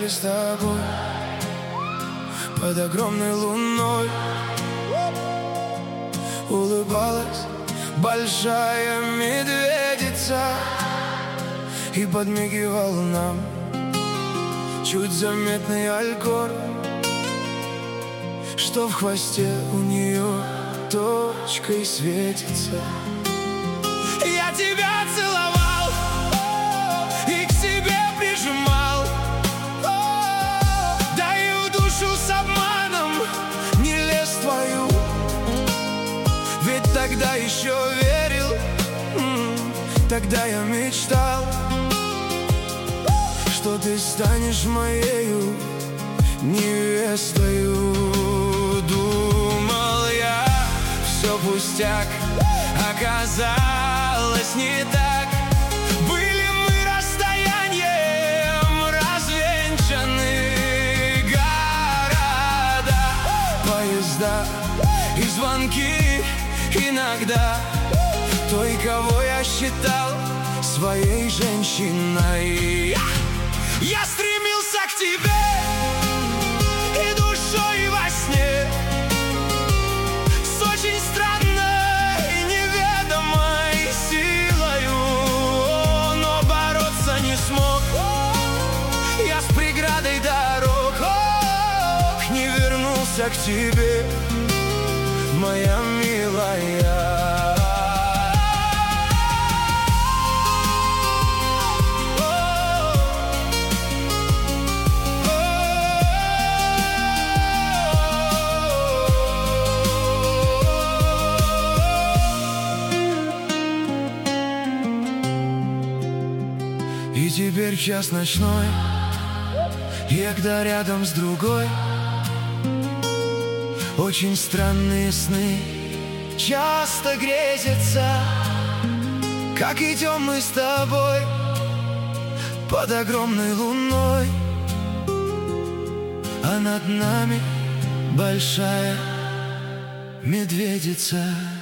гуляли с тобой под огромной луной. Улыбалась большая медведица и подмигивал нам чуть заметный алькор, что в хвосте у нее точкой светится. Я тебя целовал и к себе прижимал, да и в душу с обманом не лез в твою. Ведь тогда еще верил, тогда я мечтал, что ты станешь моею невестою. Думал я, все пустяк, оказалось не так. Были мы расстоянием развенчаны города, поезда и звонки иногда той, кого я считал своей женщиной. Я стремился к тебе и душой, и во сне, с очень странной неведомой силою, но бороться не смог я с преградой дорог. Не вернулся к тебе, моя милая. И теперь час ночной, и когда рядом с другой очень странные сны часто грезятся, как идем мы с тобой под огромной луной, а над нами большая медведица.